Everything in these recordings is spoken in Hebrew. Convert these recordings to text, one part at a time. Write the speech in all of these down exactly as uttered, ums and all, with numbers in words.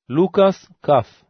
לוקס כ.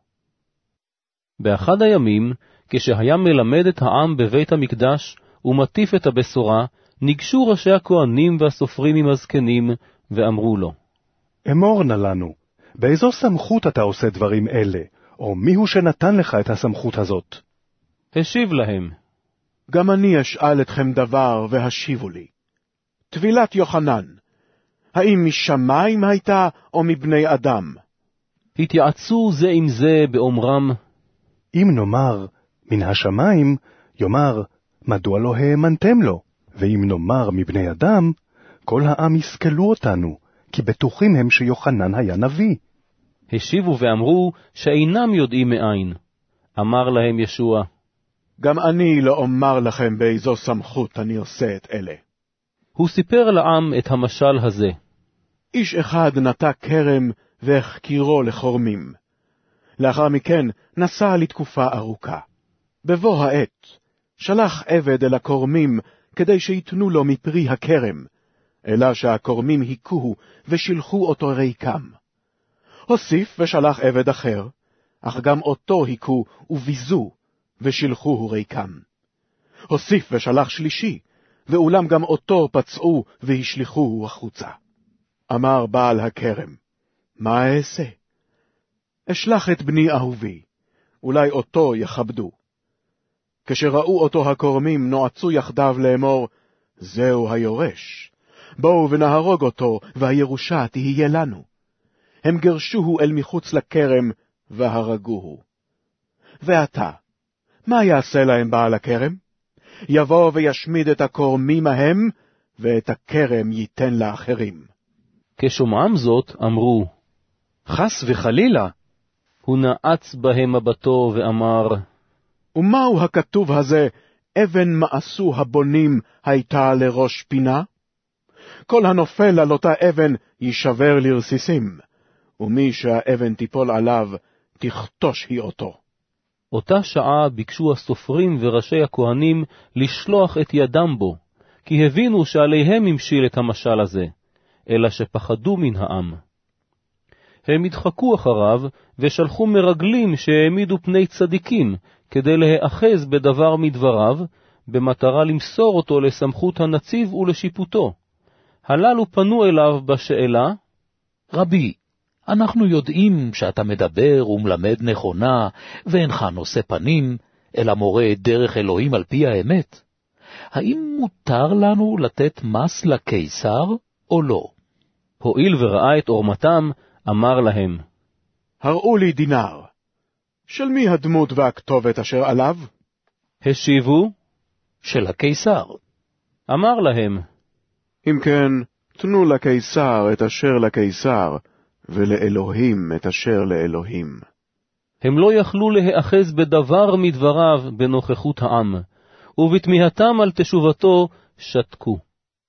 באחד הימים, כשהיה מלמד את העם בבית המקדש ומטיף את הבשורה, ניגשו ראשי הכהנים והסופרים עם הזקנים, ואמרו לו, אמור נא לנו, באיזו סמכות אתה עושה דברים אלה, או מיהו שנתן לך את הסמכות הזאת? השיב להם, גם אני אשאל אתכם דבר והשיבו לי. טבילת יוחנן, האם משמיים הייתה או מבני אדם? התייעצו זה עם זה באומרם, אם נאמר מן השמיים, יאמר, מדוע לא האמנתם לו? ואם נאמר מבני אדם, כל העם יסכלו אותנו, כי בטוחים הם שיוחנן היה נביא. השיבו ואמרו שאינם יודעים מאין. אמר להם ישוע, גם אני לא אומר לכם באיזו סמכות אני עושה את אלה. הוא סיפר לעם את המשל הזה. איש אחד נטע כרם והחקירו לחורמים. לאחר מכן נסע לתקופה ארוכה. בבוא העת, שלח עבד אל הכורמים כדי שיתנו לו מפרי הכרם, אלא שהכורמים היכוהו ושילחו אותו ריקם. הוסיף ושלח עבד אחר, אך גם אותו היכו וביזו ושילחוהו ריקם. הוסיף ושלח שלישי, ואולם גם אותו פצעו והשליחוהו החוצה. אמר בעל הכרם, מה אעשה? אשלח את בני אהובי, אולי אותו יכבדו. כשראו אותו הכורמים נועצו יחדיו לאמור, זהו היורש, בואו ונהרוג אותו, והירושה תהיה לנו. הם גרשוהו אל מחוץ לכרם, והרגוהו. ועתה, מה יעשה להם בעל הכרם? יבוא וישמיד את הכורמים ההם, ואת הכרם ייתן לאחרים. כשומעם זאת אמרו, חס וחלילה. הוא נעץ בהם מבטו ואמר, ומהו הכתוב הזה, אבן מעשו הבונים הייתה לראש פינה? כל הנופל על אותה אבן יישבר לרסיסים, ומי שהאבן תיפול עליו, תכתוש היא אותו. אותה שעה ביקשו הסופרים וראשי הכהנים לשלוח את ידם בו, כי הבינו שעליהם המשיל את המשל הזה, אלא שפחדו מן העם. הם התחקו אחריו ושלחו מרגלים שהעמידו פני צדיקים, כדי להאחז בדבר מדבריו, במטרה למסור אותו לסמכות הנציב ולשיפוטו. הללו פנו אליו בשאלה, רבי, אנחנו יודעים שאתה מדבר ומלמד נכונה, ואינך נושא פנים, אלא מורה דרך אלוהים על פי האמת. האם מותר לנו לתת מס לקיסר או לא? הואיל וראה את עורמתם, אמר להם, הראו לי דינר. של מי הדמות והכתובת אשר עליו? השיבו, של הקיסר. אמר להם, אם כן, תנו לקיסר את אשר לקיסר, ולאלוהים את אשר לאלוהים. הם לא יכלו להאחז בדבר מדבריו בנוכחות העם, ובתמיהתם על תשובתו שתקו.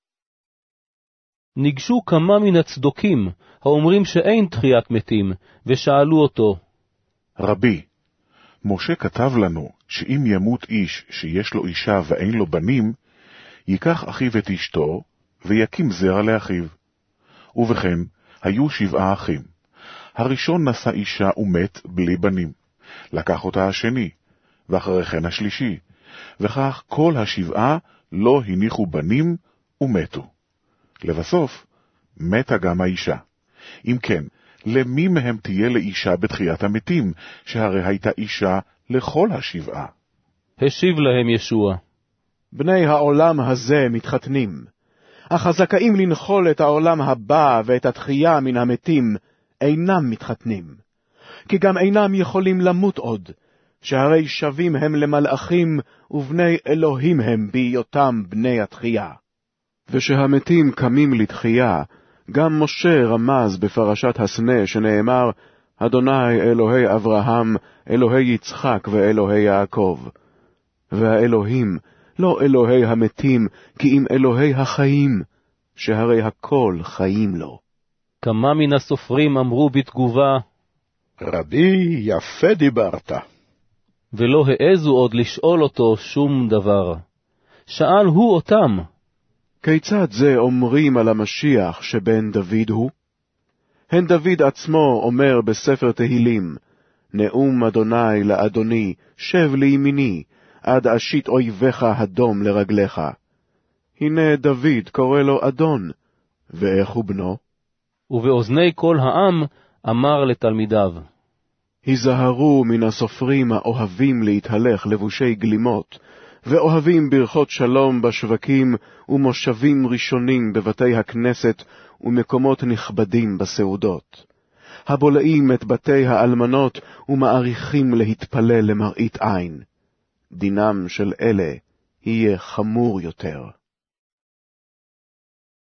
ניגשו כמה מן הצדוקים, האומרים שאין תחיית מתים, ושאלו אותו, רבי, משה כתב לנו שאם ימות איש שיש לו אישה ואין לו בנים, ייקח אחיו את אשתו, ויקים זרע לאחיו. ובכן, היו שבעה אחים. הראשון נשא אישה ומת בלי בנים. לקח אותה השני, ואחרי כן השלישי, וכך כל השבעה לא הניחו בנים ומתו. לבסוף, מתה גם האישה. אם כן, למי מהם תהיה לאישה בתחיית המתים, שהרי הייתה אישה לכל השבעה? השיב להם ישוע, בני העולם הזה מתחתנים, אך הזכאים לנחול את העולם הבא ואת התחייה מן המתים אינם מתחתנים, כי גם אינם יכולים למות עוד, שהרי שווים הם למלאכים ובני אלוהים הם בהיותם בני התחייה. ושהמתים קמים לתחייה, גם משה רמז בפרשת הסנה שנאמר, אדוני אלוהי אברהם, אלוהי יצחק ואלוהי יעקב. והאלוהים לא אלוהי המתים, כי אם אלוהי החיים, שהרי הכל חיים לו. כמה מן הסופרים אמרו בתגובה, רבי, יפה דיברת. ולא העזו עוד לשאול אותו שום דבר. שאל הוא אותם, כיצד זה אומרים על המשיח שבן דוד הוא? הן דוד עצמו אומר בספר תהילים, נאום אדוני לאדוני, שב לימיני, עד אשית אויביך הדום לרגליך. הנה דוד קורא לו אדון, ואיך הוא בנו? ובאוזני כל העם אמר לתלמידיו, היזהרו מן הסופרים האוהבים להתהלך לבושי גלימות, ואוהבים ברכות שלום בשווקים, ומושבים ראשונים בבתי הכנסת, ומקומות נכבדים בסעודות. הבולעים את בתי האלמנות, ומעריכים להתפלל למראית עין. דינם של אלה יהיה חמור יותר.